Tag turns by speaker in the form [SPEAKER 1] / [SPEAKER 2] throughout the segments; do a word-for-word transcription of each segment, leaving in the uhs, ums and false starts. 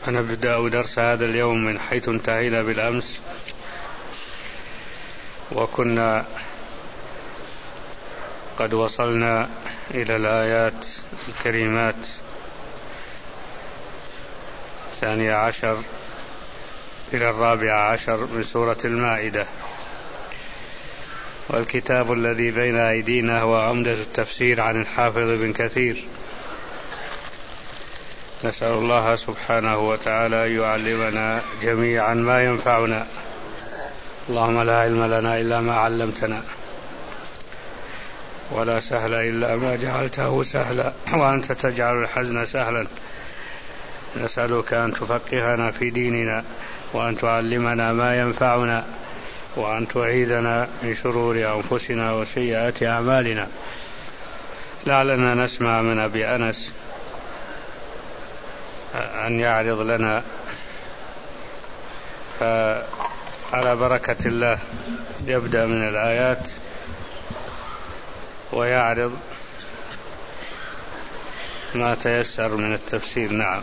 [SPEAKER 1] نبدأ درس هذا اليوم من حيث انتهينا بالأمس، وكنا قد وصلنا إلى الآيات الكريمات الثانية عشر إلى الرابعة عشر من سورة المائدة. والكتاب الذي بين أيدينا هو عمدة التفسير عن الحافظ ابن كثير. نسأل الله سبحانه وتعالى أن يعلمنا جميعا ما ينفعنا. اللهم لا علم لنا إلا ما علمتنا، ولا سهل إلا ما جعلته سهلا، وأنت تجعل الحزن سهلا. نسألك أن تفقهنا في ديننا، وأن تعلمنا ما ينفعنا، وأن تعيذنا من شرور أنفسنا وسيئات أعمالنا. لعلنا نسمع من أبي أنس أن يعرض لنا، فعلى بركة الله يبدأ من الآيات ويعرض ما تيسر من التفسير. نعم،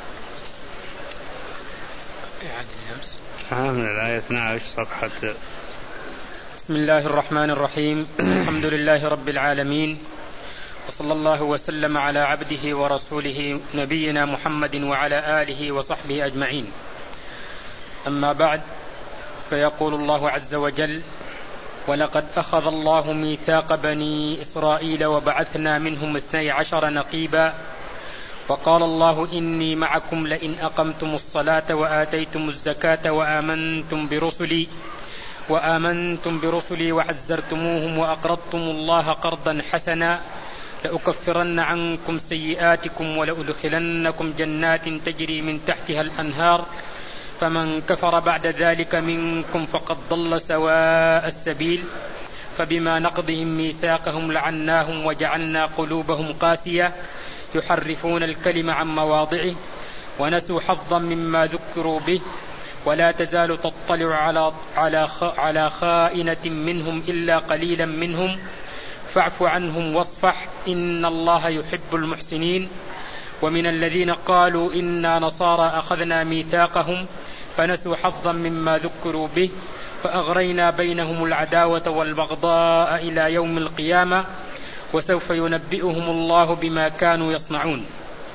[SPEAKER 1] من الآية اثنتي عشرة صفحة.
[SPEAKER 2] بسم الله الرحمن الرحيم. الحمد لله رب العالمين، وصلى الله وسلم على عبده ورسوله نبينا محمد وعلى آله وصحبه أجمعين. أما بعد، فيقول الله عز وجل: ولقد أخذ الله ميثاق بني إسرائيل وبعثنا منهم اثني عشر نقيبا وقال الله إني معكم لئن أقمتم الصلاة وآتيتم الزكاة وآمنتم برسلي وآمنتم برسلي وعزرتموهم وأقرضتم الله قرضا حسنا لأكفرن عنكم سيئاتكم ولأدخلنكم جنات تجري من تحتها الأنهار فمن كفر بعد ذلك منكم فقد ضل سواء السبيل فبما نقضهم ميثاقهم لعناهم وجعلنا قلوبهم قاسية يحرفون الكلم عن مواضعه ونسوا حظا مما ذكروا به ولا تزال تطلع على على على خائنة منهم إلا قليلا منهم فاعف عنهم واصفح إن الله يحب المحسنين. ومن الذين قالوا إنا نصارى أخذنا ميثاقهم فنسوا حظا مما ذكروا به فأغرينا بينهم العداوة والبغضاء إلى يوم القيامة وسوف ينبئهم الله بما كانوا يصنعون.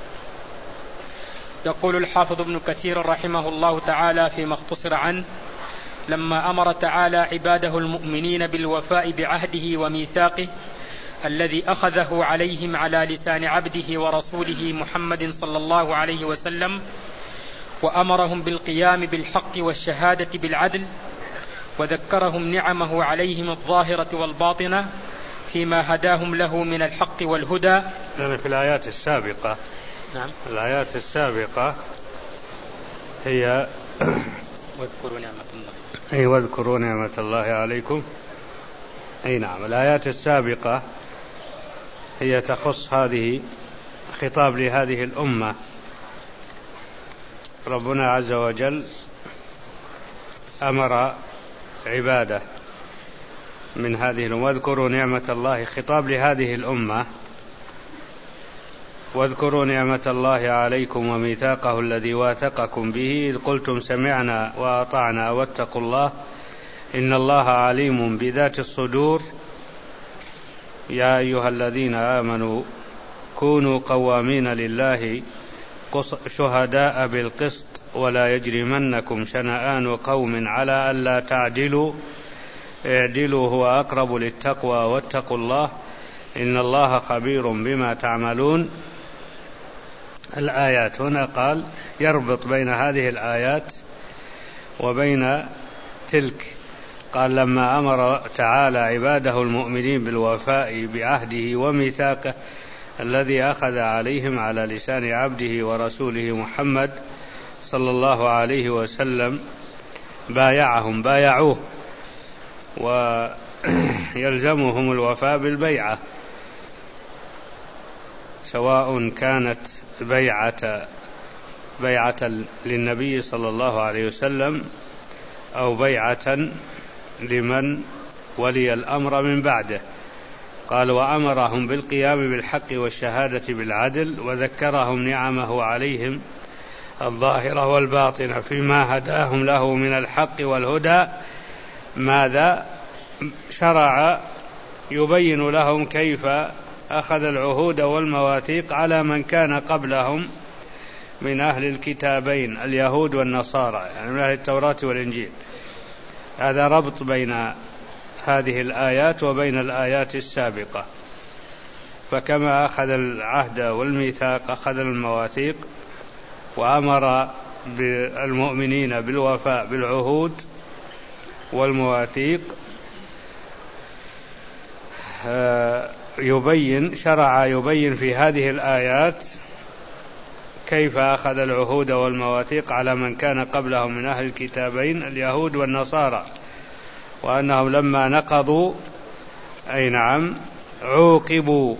[SPEAKER 2] يقول الحافظ ابن كثير رحمه الله تعالى فيما اختصر عنه: لما أمر تعالى عباده المؤمنين بالوفاء بعهده وميثاقه الذي أخذه عليهم على لسان عبده ورسوله محمد صلى الله عليه وسلم، وأمرهم بالقيام بالحق والشهادة بالعدل، وذكرهم نعمه عليهم الظاهرة والباطنة فيما هداهم له من الحق والهدى.
[SPEAKER 1] يعني في الآيات السابقة
[SPEAKER 2] نعم.
[SPEAKER 1] الآيات السابقة هي
[SPEAKER 2] واذكروا نعمة الله
[SPEAKER 1] أي واذكروا نعمة الله عليكم. أي نعم، الآيات السابقة هي تخص هذه خطاب لهذه الأمة. ربنا عز وجل أمر عباده من هذه الأمة واذكروا نعمة الله، خطاب لهذه الأمة: واذكروا نعمة الله عليكم وميثاقه الذي واثقكم به إذ قلتم سمعنا وأطعنا واتقوا الله إن الله عليم بذات الصدور يا أيها الذين آمنوا كونوا قوامين لله شهداء بالقسط ولا يجرمنكم شنآن قوم على ألا تعدلوا اعدلوا هو أقرب للتقوى واتقوا الله إن الله خبير بما تعملون. الآيات هنا قال يربط بين هذه الآيات وبين تلك. قال لما أمر تعالى عباده المؤمنين بالوفاء بعهده وميثاقه الذي أخذ عليهم على لسان عبده ورسوله محمد صلى الله عليه وسلم، بايعهم بايعوه ويلزمهم الوفاء بالبيعة، سواء كانت بيعة بيعة للنبي صلى الله عليه وسلم أو بيعة لمن ولي الأمر من بعده. قال وأمرهم بالقيام بالحق والشهادة بالعدل وذكرهم نعمه عليهم الظاهرة والباطنة فيما هداهم له من الحق والهدى، ماذا شرع يبين لهم كيف أخذ العهود والمواثيق على من كان قبلهم من أهل الكتابين اليهود والنصارى، يعني من أهل التوراة والإنجيل. هذا ربط بين هذه الآيات وبين الآيات السابقة. فكما أخذ العهد والميثاق أخذ المواثيق، وأمر بالمؤمنين بالوفاء بالعهود والمواثيق، يبين شرع يبين في هذه الآيات كيف أخذ العهود والمواثيق على من كان قبلهم من أهل الكتابين اليهود والنصارى، وأنهم لما نقضوا أي نعم عوقبوا.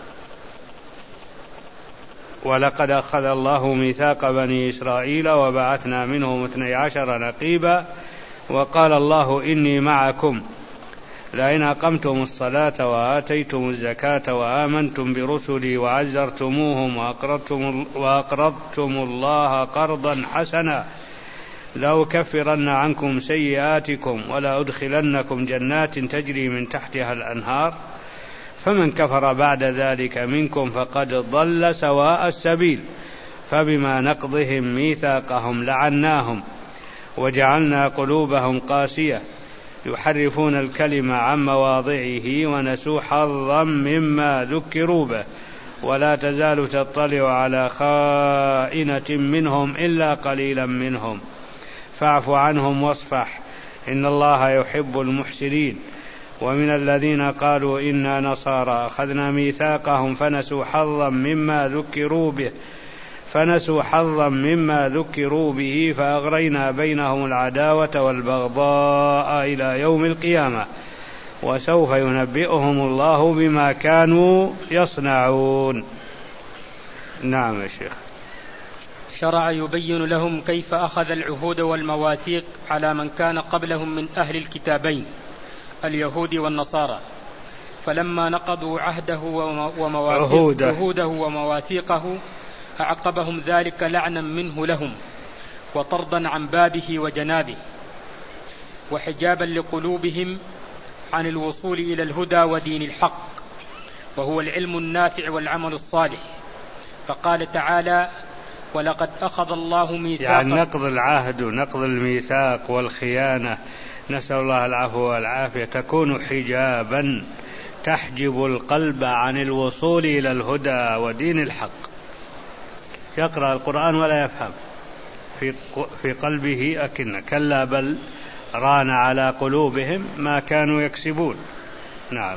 [SPEAKER 1] ولقد أخذ الله ميثاق بني إسرائيل وبعثنا منهم اثني عشر نقيبا وقال الله إني معكم لئن أقمتم الصلاة وآتيتم الزكاة وآمنتم برسلي وعزرتموهم وأقرضتم, وأقرضتم الله قرضا حسنا لأكفرن عنكم سيئاتكم ولأدخلنكم جنات تجري من تحتها الأنهار فمن كفر بعد ذلك منكم فقد ضل سواء السبيل فبما نقضهم ميثاقهم لعناهم وجعلنا قلوبهم قاسية يحرفون الكلمة عن مواضعه ونسوا حظا مما ذكروا به ولا تزال تطلع على خائنة منهم إلا قليلا منهم فاعف عنهم واصفح إن الله يحب المحسنين. ومن الذين قالوا إنا نصارى أخذنا ميثاقهم فنسوا حظا مما ذكروا به فنسوا حظا مما ذكروا به فأغرينا بينهم العداوة والبغضاء إلى يوم القيامة وسوف ينبئهم الله بما كانوا يصنعون. نعم يا شيخ.
[SPEAKER 2] شرع يبين لهم كيف أخذ العهود والمواثيق على من كان قبلهم من أهل الكتابين اليهود والنصارى، فلما نقضوا عهده ومواثيقه, عهوده ومواثيقه أعقبهم ذلك لعنا منه لهم وطردا عن بابه وجنابه وحجابا لقلوبهم عن الوصول إلى الهدى ودين الحق وهو العلم النافع والعمل الصالح. فقال تعالى ولقد أخذ الله ميثاقا،
[SPEAKER 1] يعني نقض العهد ونقض الميثاق والخيانة نسأل الله العفو والعافية تكون حجابا تحجب القلب عن الوصول إلى الهدى ودين الحق. يقرأ القرآن ولا يفهم في في قلبه أكنة، كلا بل ران على قلوبهم ما كانوا يكسبون. نعم.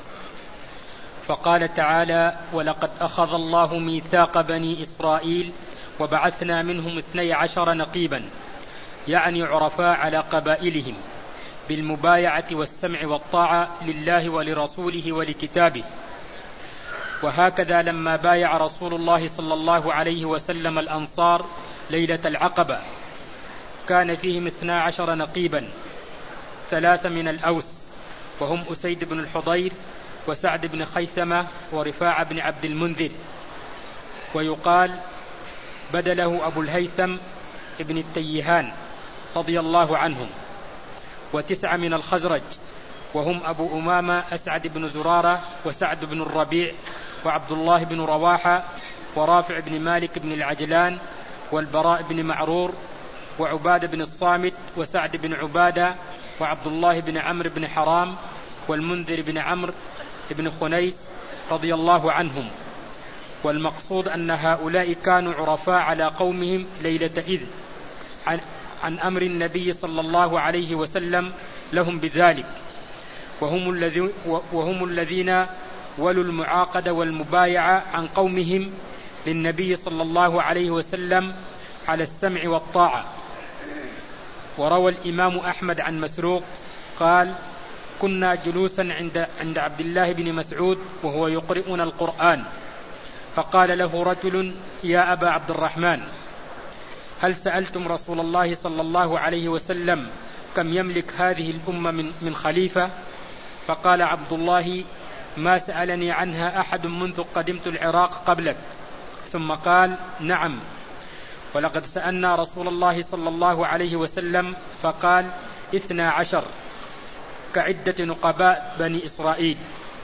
[SPEAKER 2] فقال تعالى ولقد أخذ الله ميثاق بني إسرائيل وبعثنا منهم اثني عشر نقيبا، يعني عرفاء على قبائلهم بالمبايعة والسمع والطاعة لله ولرسوله ولكتابه. وهكذا لما بايع رسول الله صلى الله عليه وسلم الأنصار ليلة العقبة كان فيهم اثنا عشر نقيبا، ثلاثة من الأوس وهم أسيد بن الحضير وسعد بن خيثمة ورفاع بن عبد المنذر، ويقال بدله أبو الهيثم ابن التيهان رضي الله عنهم، وتسعة من الخزرج وهم أبو أمامة أسعد بن زرارة وسعد بن الربيع وعبد الله بن رواحة ورافع بن مالك بن العجلان والبراء بن معرور وعبادة بن الصامت وسعد بن عبادة وعبد الله بن عمرو بن حرام والمنذر بن عمرو بن خنيس رضي الله عنهم. والمقصود أن هؤلاء كانوا عرفاء على قومهم ليلة إذ عن, عن أمر النبي صلى الله عليه وسلم لهم بذلك، وهم, الذي وهم الذين ولوا المعاقدة والمبايعة عن قومهم للنبي صلى الله عليه وسلم على السمع والطاعة. وروى الإمام أحمد عن مسروق قال كنا جلوسا عند, عند عبد الله بن مسعود وهو يقرئنا القرآن، فقال له رجل يا أبا عبد الرحمن هل سألتم رسول الله صلى الله عليه وسلم كم يملك هذه الأمة من, من خليفة؟ فقال عبد الله ما سألني عنها أحد منذ قدمت العراق قبلك. ثم قال نعم ولقد سألنا رسول الله صلى الله عليه وسلم فقال اثنا عشر كعدة نقباء بني إسرائيل.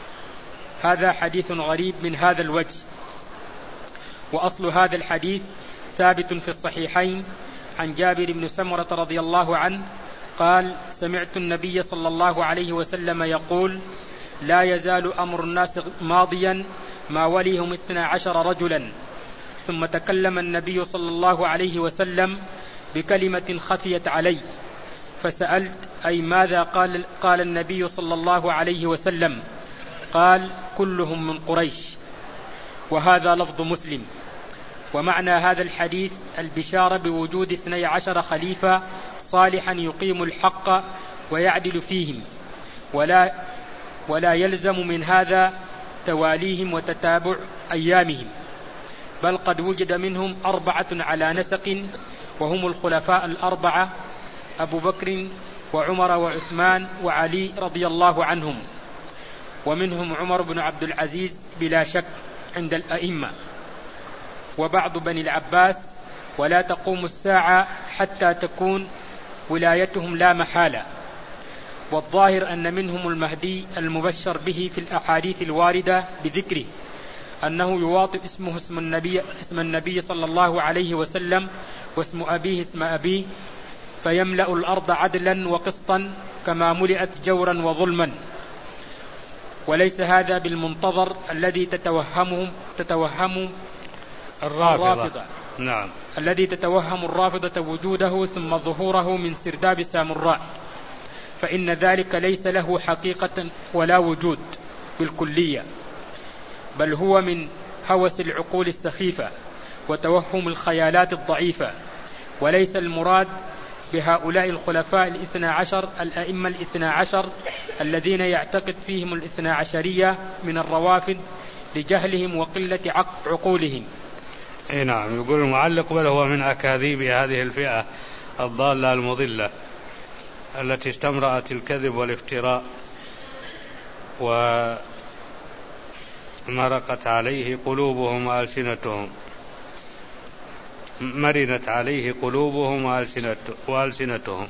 [SPEAKER 2] هذا حديث غريب من هذا الوجه. وأصل هذا الحديث ثابت في الصحيحين عن جابر بن سمرة رضي الله عنه قال سمعت النبي صلى الله عليه وسلم يقول لا يزال أمر الناس ماضيا ما وليهم اثنا عشر رجلا. ثم تكلم النبي صلى الله عليه وسلم بكلمة خفيت علي فسألت أي ماذا قال, قال النبي صلى الله عليه وسلم؟ قال كلهم من قريش. وهذا لفظ مسلم. ومعنى هذا الحديث البشارة بوجود اثني عشر خليفة صالحا يقيم الحق ويعدل فيهم، ولا, ولا يلزم من هذا تواليهم وتتابع أيامهم، بل قد وجد منهم أربعة على نسق وهم الخلفاء الأربعة أبو بكر وعمر وعثمان وعلي رضي الله عنهم، ومنهم عمر بن عبد العزيز بلا شك عند الأئمة، وبعض بني العباس، ولا تقوم الساعة حتى تكون ولايتهم لا محالة. والظاهر أن منهم المهدي المبشر به في الأحاديث الواردة بذكره أنه يواطئ اسمه اسم النبي, اسم النبي صلى الله عليه وسلم واسم أبيه اسم أبيه فيملأ الأرض عدلا وقسطا كما ملئت جورا وظلما. وليس هذا بالمنتظر الذي تتوهمهم تتوهم
[SPEAKER 1] الرافضة.
[SPEAKER 2] الرافضة
[SPEAKER 1] نعم.
[SPEAKER 2] الذي تتوهم الرافضة وجوده ثم ظهوره من سرداب سامراء، فإن ذلك ليس له حقيقة ولا وجود بالكلية، بل هو من هوس العقول السخيفة وتوهم الخيالات الضعيفة. وليس المراد بهؤلاء الخلفاء الاثنى عشر الأئمة الاثنى عشر الذين يعتقد فيهم الاثنى عشرية من الروافد لجهلهم وقلة عقولهم.
[SPEAKER 1] اي نعم. يقول المعلق بل هو من أكاذيب هذه الفئة الضالة المضلة التي استمرأت الكذب والافتراء ومرقت عليه قلوبهم وألسنتهم مرنت عليه قلوبهم وألسنتهم.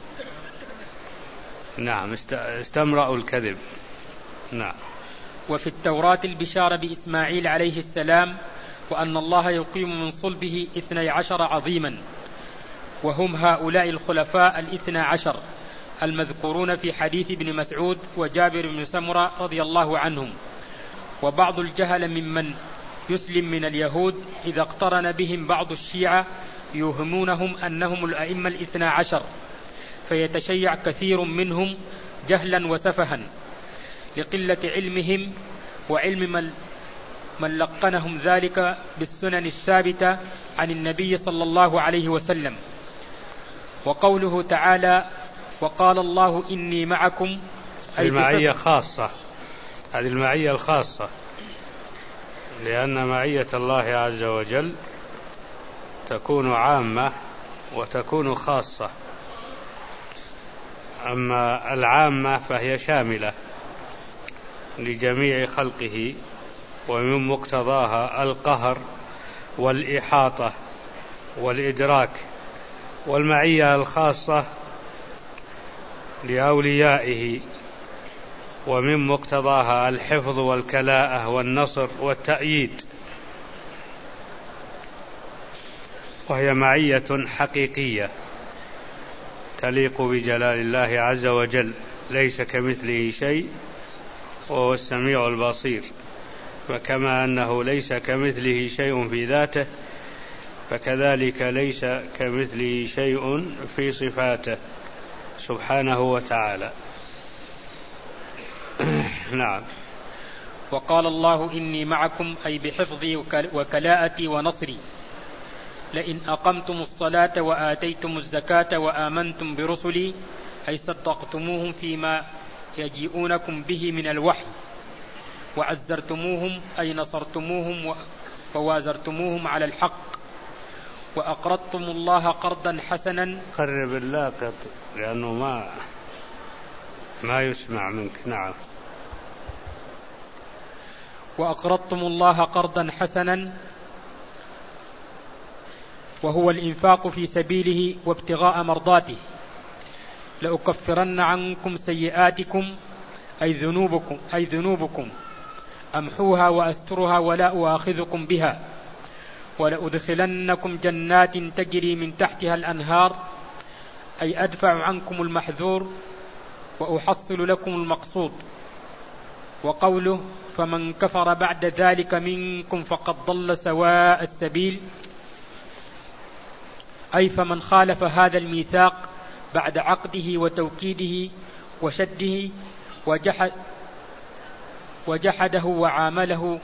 [SPEAKER 1] نعم. استمرأوا الكذب. نعم.
[SPEAKER 2] وفي التوراة البشارة بإسماعيل عليه السلام وأن الله يقيم من صلبه اثني عشر عظيما، وهم هؤلاء الخلفاء الاثنى عشر المذكورون في حديث ابن مسعود وجابر بن سمرة رضي الله عنهم. وبعض الجهل ممن يسلم من اليهود إذا اقترن بهم بعض الشيعة يوهمونهم أنهم الأئمة الاثنى عشر، فيتشيع كثير منهم جهلا وسفها لقلة علمهم وعلم من, من لقنهم ذلك بالسنن الثابتة عن النبي صلى الله عليه وسلم. وقوله تعالى وقال الله إني معكم أي
[SPEAKER 1] المعية خاصة، هذه المعية الخاصة، لأن معية الله عز وجل تكون عامة وتكون خاصة. أما العامة فهي شاملة لجميع خلقه، ومن مقتضاها القهر والإحاطة والإدراك. والمعية الخاصة لأوليائه، ومن مقتضاها الحفظ والكلاءة والنصر والتأييد، وهي معية حقيقية تليق بجلال الله عز وجل، ليس كمثله شيء وهو السميع البصير. وكما أنه ليس كمثله شيء في ذاته فكذلك ليس كمثله شيء في صفاته سبحانه وتعالى. نعم.
[SPEAKER 2] وقال الله إني معكم أي بحفظي وكلاءتي ونصري، لئن أقمتم الصلاة وآتيتم الزكاة وآمنتم برسلي أي صدقتموهم فيما يجيئونكم به من الوحي، وعزرتموهم أي نصرتموهم ووازرتموهم على الحق، وأقرضتم الله قرضا حسنا.
[SPEAKER 1] قرب اللاقط لأنه ما ما يسمع منك. نعم.
[SPEAKER 2] وأقرضتم الله قرضا حسنا وهو الإنفاق في سبيله وابتغاء مرضاته. لأكفرن عنكم سيئاتكم أي ذنوبكم أي ذنوبكم أمحوها وأسترها ولا أؤاخذكم بها، ولأدخلنكم جنات تجري من تحتها الأنهار أي أدفع عنكم المحذور وأحصل لكم المقصود. وقوله فمن كفر بعد ذلك منكم فقد ضل سواء السبيل أي فمن خالف هذا الميثاق بعد عقده وتوكيده وشده وجحد وجحده وعامله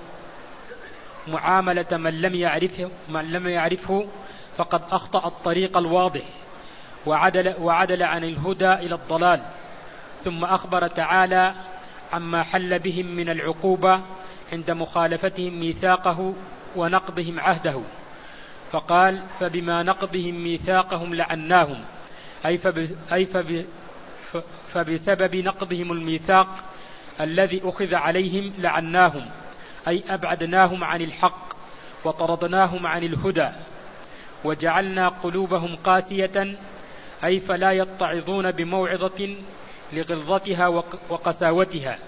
[SPEAKER 2] معاملة من لم يعرفه من لم يعرفه فقد أخطأ الطريق الواضح وعدل, وعدل عن الهدى إلى الضلال. ثم أخبر تعالى عما حل بهم من العقوبة عند مخالفتهم ميثاقه ونقضهم عهده، فقال فبما نقضهم ميثاقهم لعناهم أي, فب أي فب فبسبب نقضهم الميثاق الذي أخذ عليهم لعناهم أي أبعدناهم عن الحق وطردناهم عن الهدى، وجعلنا قلوبهم قاسية أي فلا يتعظون بموعظة لغلظتها وقساوتها،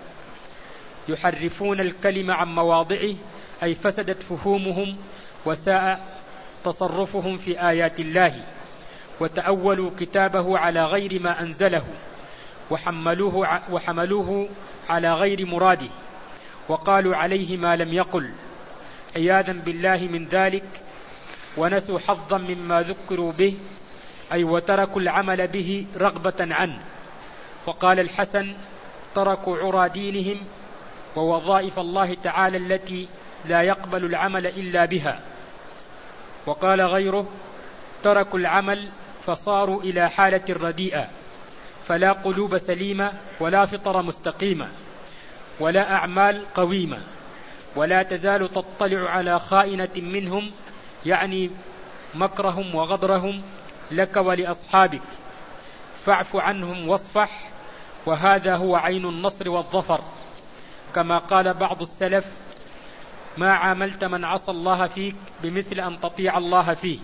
[SPEAKER 2] يحرفون الكلم عن مواضعه أي فسدت فهومهم وساء تصرفهم في آيات الله، وتأولوا كتابه على غير ما أنزله وحملوه, وحملوه على غير مراده وقالوا عليه ما لم يقل عياذا بالله من ذلك، ونسوا حظا مما ذكروا به أي وتركوا العمل به رغبة عنه. وقال الحسن تركوا عرى دينهم ووظائف الله تعالى التي لا يقبل العمل إلا بها. وقال غيره تركوا العمل فصاروا إلى حالة رديئة، فلا قلوب سليمة ولا فطر مستقيمة ولا أعمال قويمة، ولا تزال تطلع على خائنة منهم يعني مكرهم وغدرهم لك ولأصحابك، فاعف عنهم واصفح، وهذا هو عين النصر والظفر. كما قال بعض السلف ما عاملت من عصى الله فيك بمثل أن تطيع الله فيه.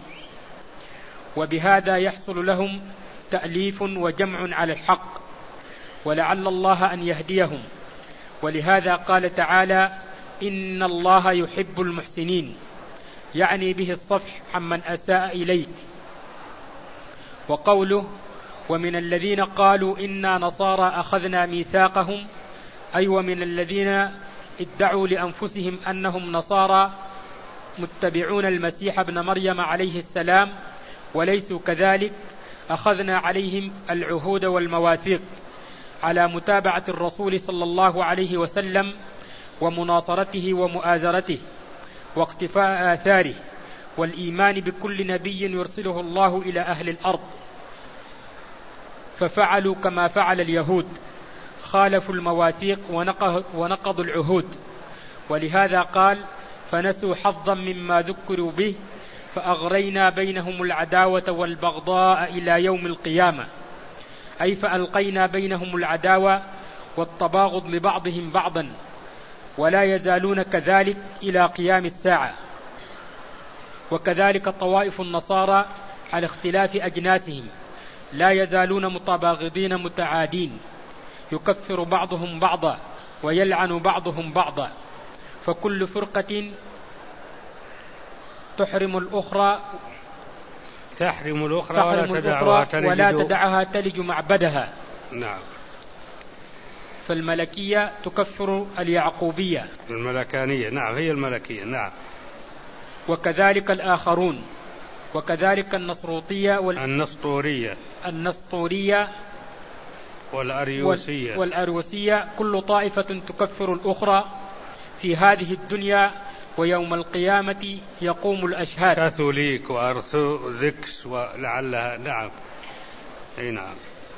[SPEAKER 2] وبهذا يحصل لهم تأليف وجمع على الحق، ولعل الله أن يهديهم. ولهذا قال تعالى إن الله يحب المحسنين، يعني به الصفح عمن أساء إليك. وقوله ومن الذين قالوا إنا نصارى أخذنا ميثاقهم أي ومن الذين ادعوا لأنفسهم أنهم نصارى متبعون المسيح ابن مريم عليه السلام وليسوا كذلك، أخذنا عليهم العهود والمواثيق على متابعة الرسول صلى الله عليه وسلم ومناصرته ومؤازرته واقتفاء آثاره والإيمان بكل نبي يرسله الله إلى أهل الأرض، ففعلوا كما فعل اليهود، خالفوا المواثيق ونقضوا العهود. ولهذا قال فنسوا حظا مما ذكروا به فأغرينا بينهم العداوة والبغضاء إلى يوم القيامة، أي فألقينا بينهم العداوة والتباغض لبعضهم بعضا، ولا يزالون كذلك إلى قيام الساعة. وكذلك طوائف النصارى على اختلاف أجناسهم لا يزالون متباغضين متعادين، يكفر بعضهم بعضا ويلعن بعضهم بعضا، فكل فرقة تحرم الأخرى
[SPEAKER 1] تحرم الأخرى,
[SPEAKER 2] تحرم
[SPEAKER 1] ولا,
[SPEAKER 2] الأخرى
[SPEAKER 1] تدعها
[SPEAKER 2] ولا تدعها تلج معبدها.
[SPEAKER 1] نعم.
[SPEAKER 2] فالملكية تكفر اليعقوبية
[SPEAKER 1] الملكانية، نعم هي الملكية، نعم.
[SPEAKER 2] وكذلك الآخرون، وكذلك النصروطية وال...
[SPEAKER 1] النسطورية
[SPEAKER 2] النسطورية
[SPEAKER 1] والأريوسية
[SPEAKER 2] والأريوسية كل طائفة تكفر الأخرى في هذه الدنيا، ويوم القيامة يقوم الأشهاد.
[SPEAKER 1] كاثوليك وأرثوذكس ولعلها، نعم أي نعم.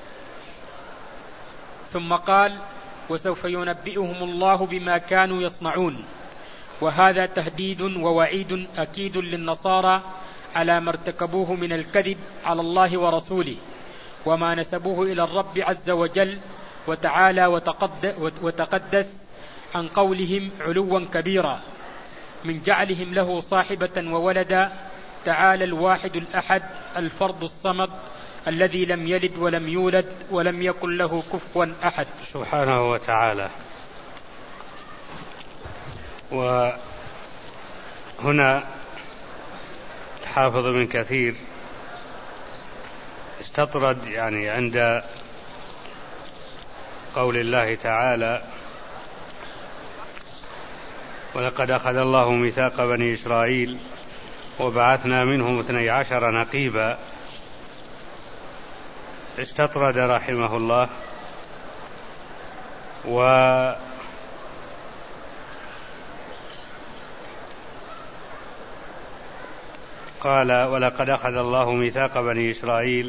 [SPEAKER 2] ثم قال وسوف ينبئهم الله بما كانوا يصنعون، وهذا تهديد ووعيد أكيد للنصارى على ما ارتكبوه من الكذب على الله ورسوله وما نسبوه إلى الرب عز وجل وتعالى وتقدس عن قولهم علوا كبيرا من جعلهم له صاحبة وولدا تعالى الواحد الأحد الفرد الصمد الذي لم يلد ولم يولد ولم يكن له كفوا أحد
[SPEAKER 1] سبحانه وتعالى. وهنا الحافظ ابن كثير استطرد يعني عند قول الله تعالى ولقد أخذ الله ميثاق بني إسرائيل وبعثنا منهم اثني عشر نقيبا، استطرد رحمه الله وقال ولقد أخذ الله ميثاق بني إسرائيل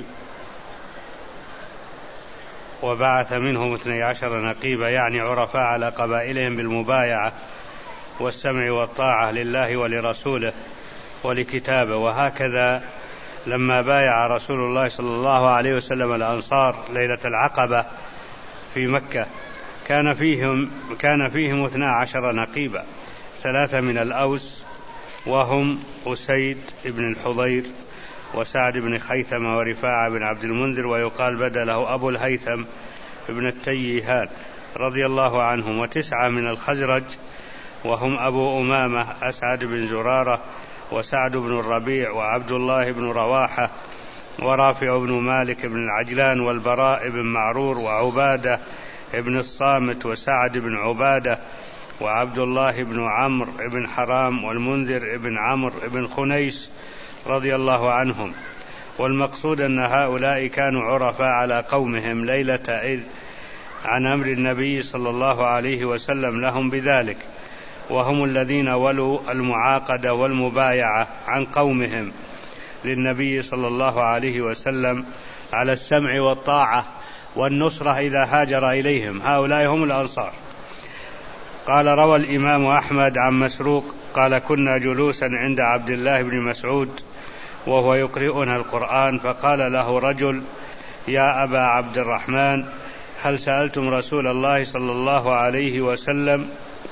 [SPEAKER 1] وبعث منهم اثني عشر نقيبا، يعني عرفاء على قبائلهم بالمبايعة والسمع والطاعة لله ولرسوله ولكتابه. وهكذا لما بايع رسول الله صلى الله عليه وسلم الأنصار ليلة العقبة في مكة كان فيهم كان فيهم اثنا عشر نقيبا، ثلاثة من الأوس وهم أسيد بن الحضير وسعد بن خيثمة ورفاعة بن عبد المنذر، ويقال بدله أبو الهيثم بن التيهان رضي الله عنهم، وتسعة من الخزرج وهم أبو أمامة أسعد بن زرارة وسعد بن الربيع وعبد الله بن رواحة ورافع بن مالك بن العجلان والبراء بن معرور وعبادة بن الصامت وسعد بن عبادة وعبد الله بن عمرو بن حرام والمنذر بن عمرو بن خنيس رضي الله عنهم. والمقصود أن هؤلاء كانوا عرفاء على قومهم ليلة إذ عن أمر النبي صلى الله عليه وسلم لهم بذلك، وهم الذين ولوا المعاقدة والمبايعة عن قومهم للنبي صلى الله عليه وسلم على السمع والطاعة والنصرة إذا هاجر إليهم، هؤلاء هم الأنصار. قال روى الإمام أحمد عن مسروق قال كنا جلوسا عند عبد الله بن مسعود وهو يقرئنا القرآن، فقال له رجل يا أبا عبد الرحمن هل سألتم رسول الله صلى الله عليه وسلم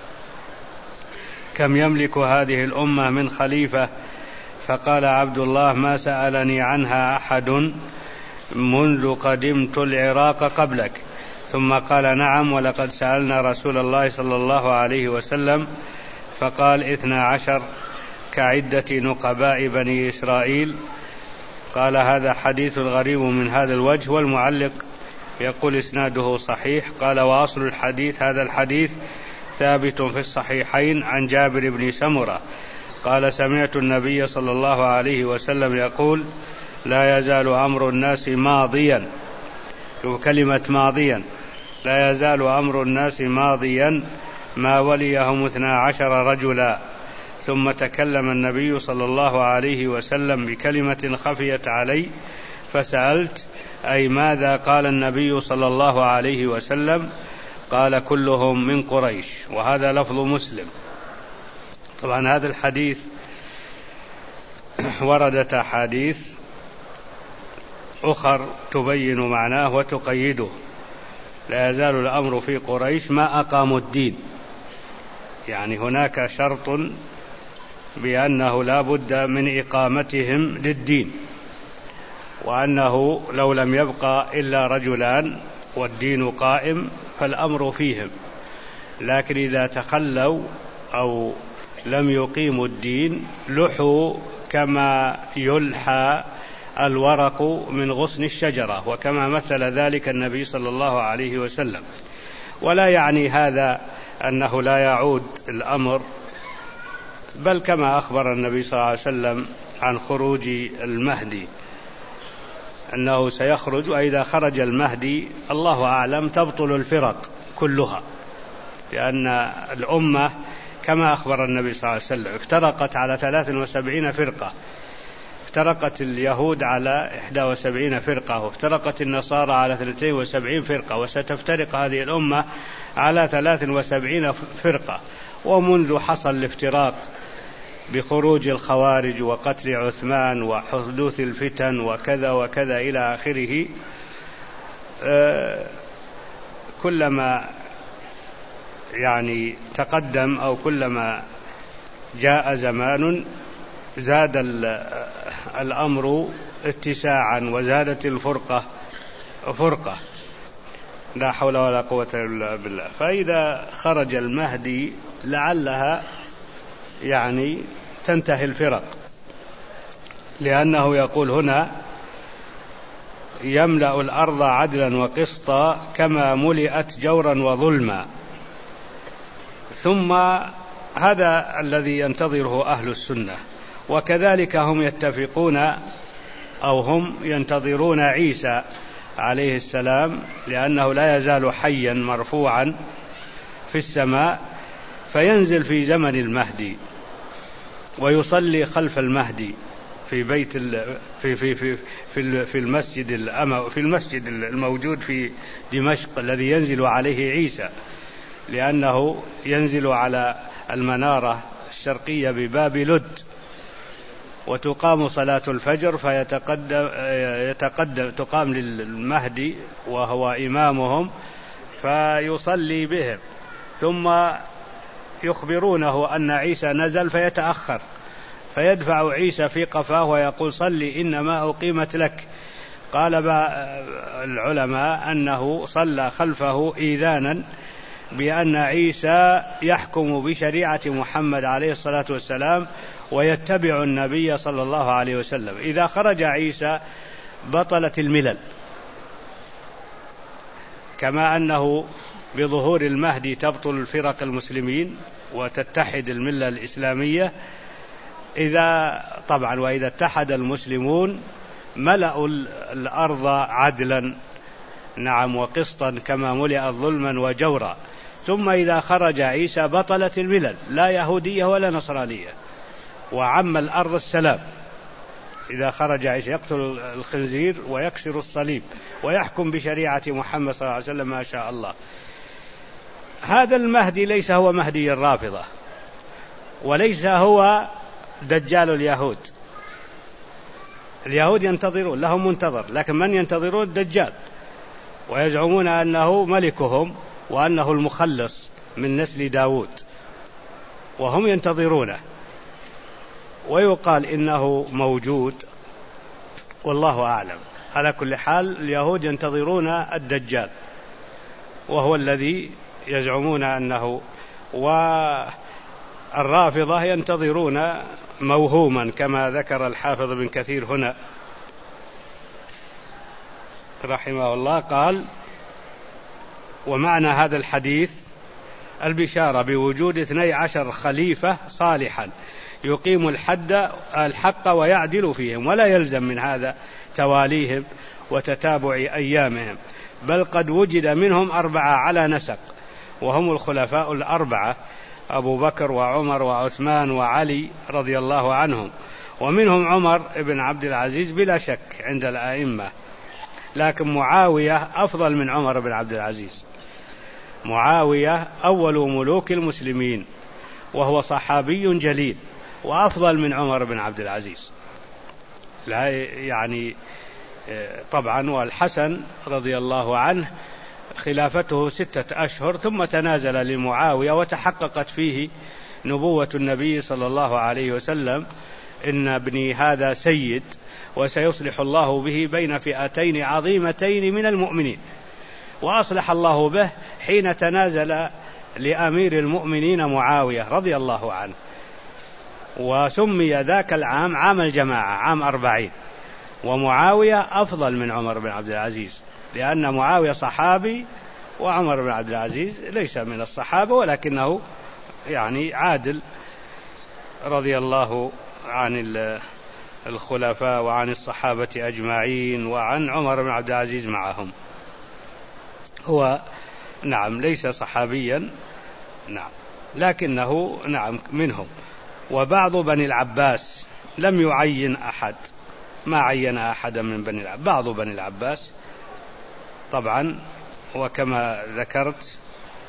[SPEAKER 1] كم يملك هذه الأمة من خليفة؟ فقال عبد الله ما سألني عنها أحد منذ قدمت العراق قبلك. ثم قال نعم ولقد سألنا رسول الله صلى الله عليه وسلم فقال اثنا عشر كعدة نقباء بني إسرائيل. قال هذا حديث غريب من هذا الوجه، والمعلق يقول إسناده صحيح. قال وأصل الحديث هذا الحديث ثابت في الصحيحين عن جابر بن سمرة قال سمعت النبي صلى الله عليه وسلم يقول لا يزال أمر الناس ماضيا، وكلمة ماضيا لا يزال أمر الناس ماضيا ما وليهم اثنا عشر رجلا. ثم تكلم النبي صلى الله عليه وسلم بكلمة خفيت علي فسألت أي ماذا قال النبي صلى الله عليه وسلم؟ قال كلهم من قريش. وهذا لفظ مسلم. طبعا هذا الحديث وردت أحاديث أخر تبين معناه وتقيده. لا يزال الأمر في قريش ما أقاموا الدين، يعني هناك شرط بأنه لا بد من إقامتهم للدين، وأنه لو لم يبقى إلا رجلان والدين قائم فالأمر فيهم، لكن إذا تخلوا أو لم يقيموا الدين لحوا كما يلحى الورق من غصن الشجرة، وكما مثل ذلك النبي صلى الله عليه وسلم. ولا يعني هذا أنه لا يعود الأمر، بل كما أخبر النبي صلى الله عليه وسلم عن خروج المهدي أنه سيخرج، وإذا خرج المهدي الله أعلم تبطل الفرق كلها، لأن الأمة كما أخبر النبي صلى الله عليه وسلم افترقت على ثلاث وسبعين فرقة، افترقت اليهود على إحدى وسبعين فرقة، وافترقت النصارى على ثلاثين وسبعين فرقة، وستفترق هذه الأمة على ثلاث وسبعين فرقة. ومنذ حصل الافتراق بخروج الخوارج وقتل عثمان وحدوث الفتن وكذا وكذا إلى آخره، كلما يعني تقدم أو كلما جاء زمان زاد الأمر اتساعا وزادت الفرقة فرقة، لا حول ولا قوة إلا بالله. فإذا خرج المهدي لعلها يعني تنتهي الفرق، لأنه يقول هنا يملأ الأرض عدلا وقسطا كما ملئت جورا وظلما. ثم هذا الذي ينتظره أهل السنة، وكذلك هم يتفقون أو هم ينتظرون عيسى عليه السلام، لأنه لا يزال حيا مرفوعا في السماء، فينزل في زمن المهدي ويصلي خلف المهدي في بيت في في في في في المسجد في المسجد الموجود في دمشق الذي ينزل عليه عيسى، لأنه ينزل على المنارة الشرقية بباب لد، وتقام صلاة الفجر فيتقدم يتقدم تقام للمهدي وهو إمامهم فيصلي بهم، ثم يخبرونه أن عيسى نزل فيتأخر، فيدفع عيسى في قفاه ويقول صلي إنما أقيمت لك. قال العلماء أنه صلى خلفه إيذانا بأن عيسى يحكم بشريعة محمد عليه الصلاة والسلام ويتبع النبي صلى الله عليه وسلم. إذا خرج عيسى بطلت الملل، كما أنه بظهور المهدي تبطل الفرق المسلمين وتتحد الملة الإسلامية. إذا طبعا وإذا اتحد المسلمون ملأوا الأرض عدلا نعم وقسطا كما ملئت ظلما وجورا. ثم إذا خرج عيسى بطلت الملل، لا يهودية ولا نصرانية، وعم الأرض السلام. إذا خرج عيسى يقتل الخنزير ويكسر الصليب ويحكم بشريعة محمد صلى الله عليه وسلم ما شاء الله. هذا المهدي ليس هو مهدي الرافضة، وليس هو دجال اليهود. اليهود ينتظرون، لهم منتظر، لكن من ينتظرون؟ الدجال، ويزعمون أنه ملكهم وأنه المخلص من نسل داود، وهم ينتظرونه، ويقال إنه موجود والله أعلم. على كل حال اليهود ينتظرون الدجال، وهو الذي يزعمون أنه، والرافضة ينتظرون موهوما كما ذكر الحافظ بن كثير هنا رحمه الله. قال ومعنى هذا الحديث البشارة بوجود اثني عشر خليفة صالحا يقيم الحد الحق ويعدل فيهم، ولا يلزم من هذا تواليهم وتتابع أيامهم، بل قد وجد منهم أربعة على نسق، وهم الخلفاء الأربعة أبو بكر وعمر وعثمان وعلي رضي الله عنهم، ومنهم عمر بن عبد العزيز بلا شك عند الأئمة، لكن معاوية أفضل من عمر بن عبد العزيز. معاوية أول ملوك المسلمين، وهو صحابي جليل وأفضل من عمر بن عبد العزيز، لا يعني طبعا. والحسن رضي الله عنه خلافته ستة أشهر ثم تنازل لمعاوية، وتحققت فيه نبوة النبي صلى الله عليه وسلم إن ابني هذا سيد وسيصلح الله به بين فئتين عظيمتين من المؤمنين، وأصلح الله به حين تنازل لأمير المؤمنين معاوية رضي الله عنه، وسمي ذاك العام عام الجماعة، عام أربعين. ومعاوية أفضل من عمر بن عبد العزيز، لأن معاوية صحابي وعمر بن عبد العزيز ليس من الصحابة، ولكنه يعني عادل رضي الله عن الخلفاء وعن الصحابة أجمعين وعن عمر بن عبد العزيز معهم. هو نعم ليس صحابيا نعم، لكنه نعم منهم. وبعض بني العباس لم يعين أحد، ما عين أحدا من بني العباس، بعض بني العباس طبعا. وكما ذكرت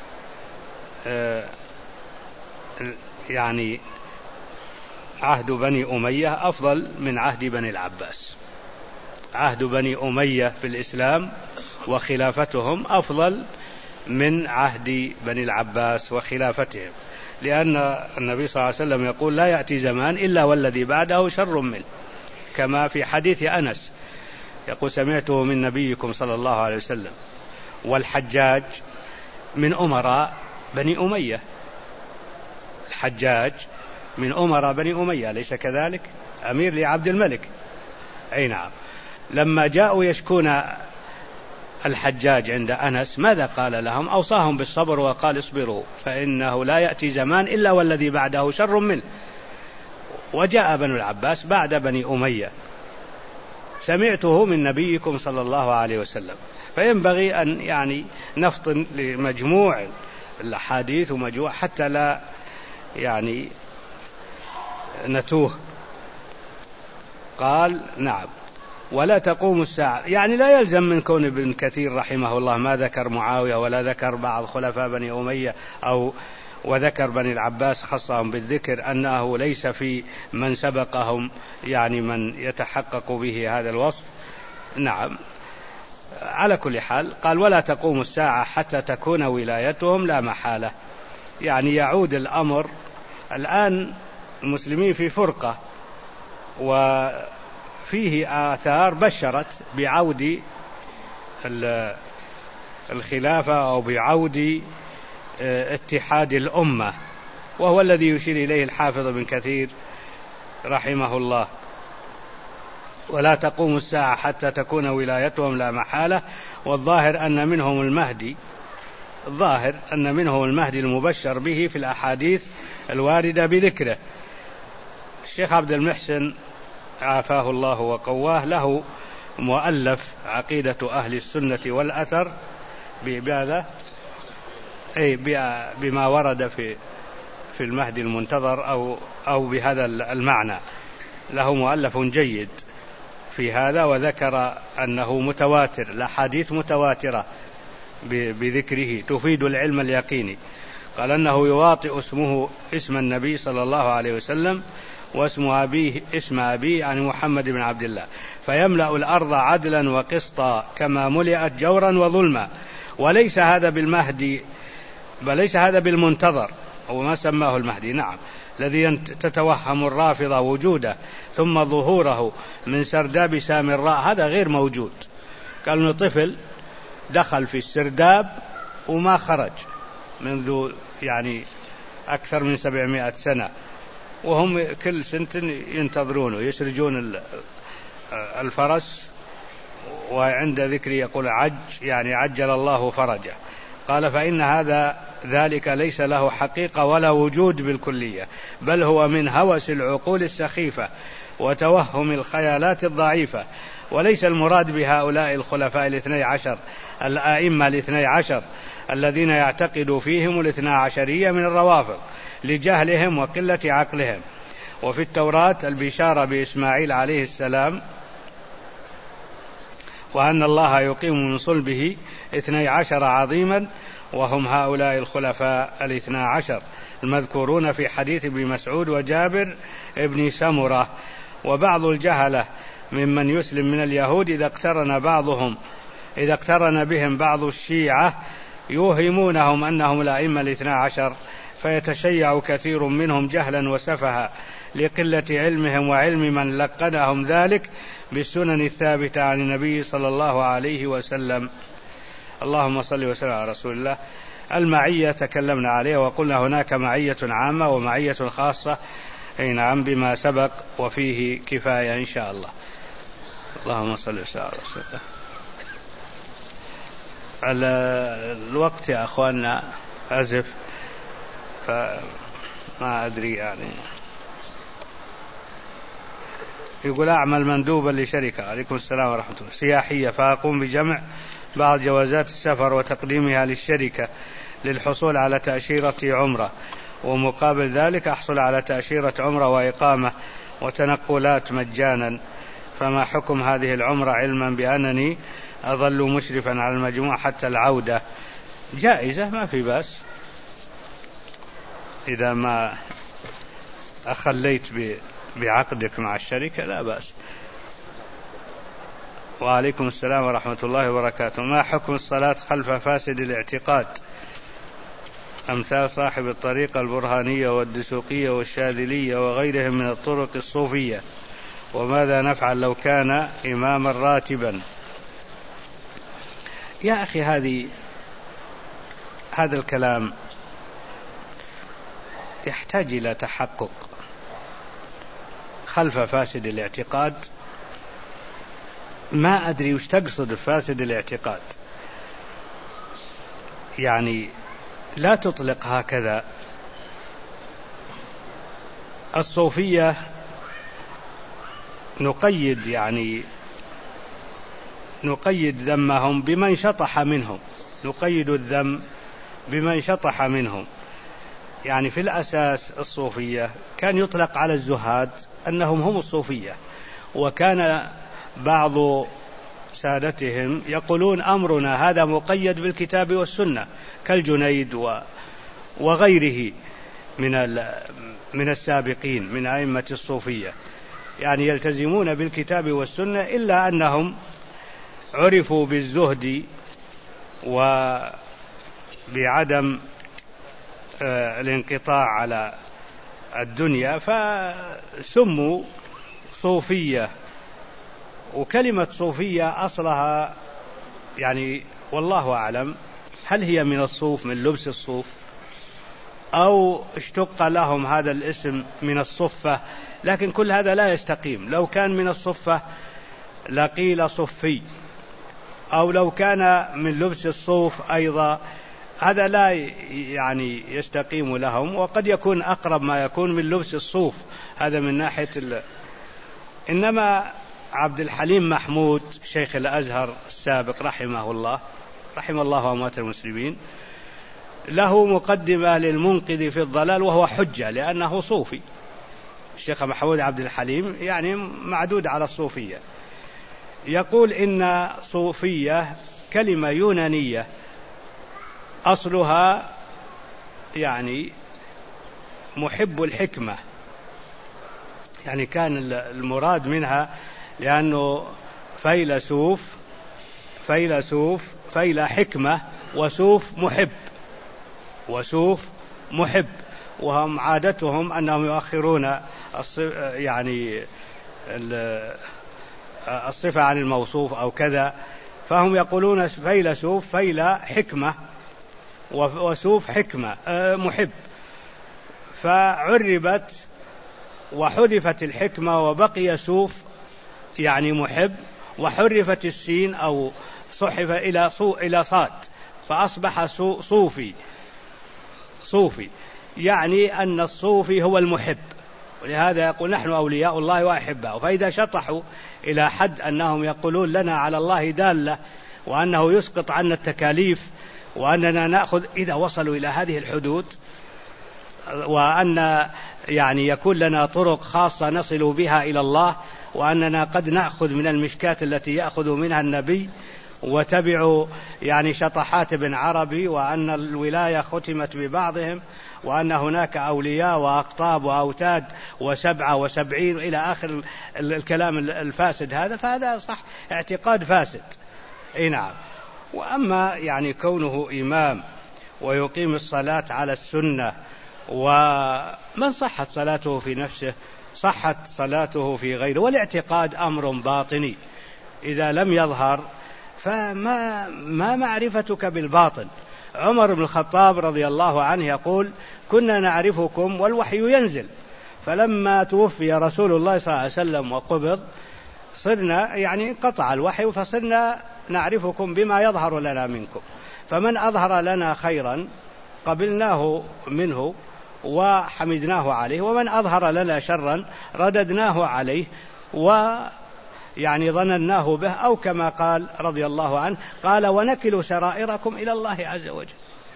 [SPEAKER 1] يعني عهد بني أمية أفضل من عهد بني العباس، عهد بني أمية في الإسلام وخلافتهم أفضل من عهد بني العباس وخلافتهم، لأن النبي صلى الله عليه وسلم يقول لا يأتي زمان إلا والذي بعده شر منه، كما في حديث أنس يقول سمعته من نبيكم صلى الله عليه وسلم. والحجاج من أمراء بني أمية، الحجاج من أمراء بني أمية ليس كذلك؟ أمير لعبد الملك. أي نعم. لما جاءوا يشكون الحجاج عند أنس ماذا قال لهم؟ أوصاهم بالصبر وقال اصبروا فإنه لا يأتي زمان إلا والذي بعده شر منه. وجاء بنو العباس بعد بني أمية، سمعته من نبيكم صلى الله عليه وسلم. فينبغي أن يعني نفطن لمجموع الأحاديث ومجموع حتى لا يعني نتوه. قال نعم ولا تقوم الساعة، يعني لا يلزم من كون ابن كثير رحمه الله ما ذكر معاوية ولا ذكر بعض خلفاء بني أمية أو وذكر بني العباس خصهم بالذكر أنه ليس في من سبقهم يعني من يتحقق به هذا الوصف. نعم. على كل حال قال ولا تقوم الساعة حتى تكون ولايتهم لا محالة، يعني يعود الأمر. الآن المسلمين في فرقة وفيه آثار بشرت بعود الخلافة أو بعود اتحاد الأمة، وهو الذي يشير إليه الحافظ بن كثير رحمه الله. ولا تقوم الساعة حتى تكون ولايتهم لا محالة، والظاهر أن منهم المهدي، الظاهر أن منهم المهدي المبشر به في الأحاديث الواردة بذكره. الشيخ عبد المحسن عافاه الله وقواه له مؤلف عقيدة أهل السنة والأثر بهذا أي بما ورد في في المهدي المنتظر أو أو بهذا المعنى، له مؤلف جيد في هذا، وذكر أنه متواتر، الأحاديث متواترة بذكره تفيد العلم اليقيني. قال أنه يواطئ اسمه اسم النبي صلى الله عليه وسلم واسم أبيه اسم أبيه يعني محمد بن عبد الله، فيملأ الأرض عدلا وقسطا كما ملئت جورا وظلما. وليس هذا بالمهدي، بل ليس هذا بالمنتظر، هو ما سماه المهدي نعم، الذي تتوهم الرافضة وجوده ثم ظهوره من سرداب سامراء، هذا غير موجود. قال إنه طفل دخل في السرداب وما خرج منذ يعني أكثر من سبعمائة سنة، وهم كل سنة ينتظرونه، يسرجون الفرس وعند ذكر يقول عج يعني عجل الله فرجه. قال فإن هذا ذلك ليس له حقيقة ولا وجود بالكلية، بل هو من هوس العقول السخيفة وتوهم الخيالات الضعيفة، وليس المراد بهؤلاء الخلفاء الاثني عشر الآئمة الاثني عشر الذين يعتقد فيهم الاثنى عشرية من الروافض لجهلهم وقلة عقلهم. وفي التوراة البشارة بإسماعيل عليه السلام وأن الله يقيم من صلبه اثني عشر عظيما، وهم هؤلاء الخلفاء الاثنى عشر المذكورون في حديث ابن مسعود وجابر ابن سمرة. وبعض الجهلة ممن يسلم من اليهود إذا اقترن بعضهم إذا اقترن بهم بعض الشيعة يوهمونهم أنهم الأئمة الاثنى عشر، فيتشيع كثير منهم جهلا وسفها لقلة علمهم وعلم من لقنهم ذلك بالسنن الثابتة عن النبي صلى الله عليه وسلم. اللهم صل وسلم على رسول الله. المعية تكلمنا عليها وقلنا هناك معية عامة ومعية خاصة، أي نعم بما سبق وفيه كفاية إن شاء الله. اللهم صل وسلم على رسول الله. على الوقت يا أخواننا أزف، فما أدري يعني. يقول أعمل مندوبا لشركة عليكم السلام ورحمة الله سياحية، فأقوم بجمع بعض جوازات السفر وتقديمها للشركة للحصول على تأشيرة عمرة، ومقابل ذلك أحصل على تأشيرة عمرة وإقامة وتنقلات مجانا، فما حكم هذه العمرة علما بأنني أظل مشرفا على المجموع حتى العودة؟ جائزة ما في بأس إذا ما أخليت بعقدك مع الشركة لا بأس. وعليكم السلام ورحمة الله وبركاته. ما حكم الصلاة خلف فاسد الاعتقاد أمثال صاحب الطريقة البرهانية والدسوقية والشاذلية وغيرهم من الطرق الصوفية، وماذا نفعل لو كان إماما راتبا؟ يا أخي هذه هذا الكلام يحتاج إلى تحقق خلف فاسد الاعتقاد. ما أدري وش تقصد فاسد الاعتقاد، يعني لا تطلق هكذا. الصوفية نقيد يعني نقيد ذمهم بمن شطح منهم، نقيد الذم بمن شطح منهم. يعني في الأساس الصوفية كان يطلق على الزهاد أنهم هم الصوفية، وكان بعض سادتهم يقولون أمرنا هذا مقيد بالكتاب والسنة، كالجنيد وغيره من من السابقين من أئمة الصوفية، يعني يلتزمون بالكتاب والسنة، إلا أنهم عرفوا بالزهد وبعدم الانقطاع على الدنيا فسموا صوفية. وكلمة صوفية أصلها يعني والله أعلم هل هي من الصوف، من لبس الصوف، أو اشتق لهم هذا الاسم من الصفة، لكن كل هذا لا يستقيم. لو كان من الصفة لقيل صفي، أو لو كان من لبس الصوف أيضا، هذا لا يعني يستقيم لهم. وقد يكون أقرب ما يكون من لبس الصوف، هذا من ناحية ال... إنما عبد الحليم محمود شيخ الأزهر السابق رحمه الله، رحم الله أموات المسلمين، له مقدمة للمنقذ في الضلال وهو حجة لأنه صوفي. الشيخ محمود عبد الحليم يعني معدود على الصوفية، يقول إن صوفية كلمة يونانية أصلها يعني محب الحكمة، يعني كان المراد منها لأنه فيلسوف فيلسوف فيل حكمة وسوف محب، وسوف محب، وهم عادتهم أنهم يؤخرون يعني الصفة عن الموصوف أو كذا، فهم يقولون فيلسوف فيل حكمة وسوف حكمة محب، فعربت وحذفت الحكمة وبقي سوف يعني محب، وحرفت السين أو صحف إلى إلى صاد فأصبح صوفي. صوفي يعني أن الصوفي هو المحب، ولهذا يقول نحن أولياء الله وأحباؤه. فإذا شطحوا إلى حد أنهم يقولون لنا على الله دالة، وأنه يسقط عنا التكاليف، وأننا نأخذ، إذا وصلوا إلى هذه الحدود، وأن يعني يكون لنا طرق خاصة نصل بها إلى الله، وأننا قد نأخذ من المشكاة التي يأخذ منها النبي، وتبعوا يعني شطحات ابن عربي، وأن الولاية ختمت ببعضهم، وأن هناك أولياء وأقطاب وأوتاد وسبعة وسبعين إلى آخر الكلام الفاسد هذا، فهذا صح اعتقاد فاسد. إيه نعم. وأما يعني كونه إمام ويقيم الصلاة على السنة، ومن صحت صلاته في نفسه صحت صلاته في غيره، والاعتقاد أمر باطني إذا لم يظهر فما ما معرفتك بالباطن. عمر بن الخطاب رضي الله عنه يقول كنا نعرفكم والوحي ينزل، فلما توفي رسول الله صلى الله عليه وسلم وقبض صرنا يعني انقطع الوحي، فصرنا نعرفكم بما يظهر لنا منكم، فمن أظهر لنا خيرا قبلناه منه وحمدناه عليه، ومن أظهر لنا شرا رددناه عليه ويعني ظنناه به، أو كما قال رضي الله عنه قال ونكل سرائركم إلى الله عز وجل.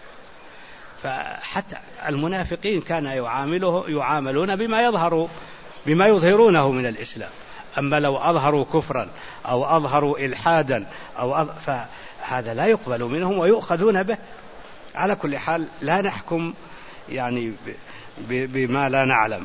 [SPEAKER 1] فحتى المنافقين كان يعامله يعاملون بما يظهر بما يظهرونه من الإسلام، أما لو أظهروا كفرا أو أظهروا إلحادا أو أظ... فهذا لا يقبل منهم ويؤخذون به. على كل حال لا نحكم يعني ب... ب... بما لا نعلم.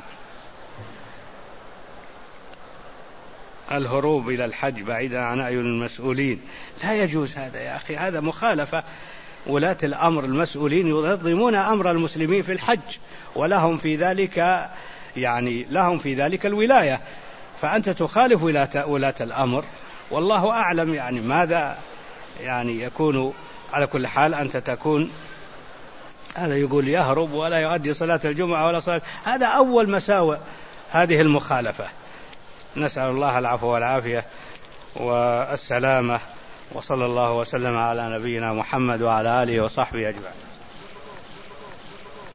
[SPEAKER 1] الهروب إلى الحج بعيدا عن أعين المسؤولين لا يجوز هذا يا أخي، هذا مخالفة ولاة الأمر المسؤولين ينظمون أمر المسلمين في الحج، ولهم في ذلك يعني لهم في ذلك الولاية، فأنت تخالف ولاة الأمر، والله أعلم يعني ماذا يعني يكون. على كل حال أنت تكون، هذا يقول يهرب ولا يؤدي صلاة الجمعة ولا صلاة، هذا أول مساوئ هذه المخالفة. نسأل الله العفو والعافية والسلامة، وصلى الله وسلم على نبينا محمد وعلى آله وصحبه أجمعين.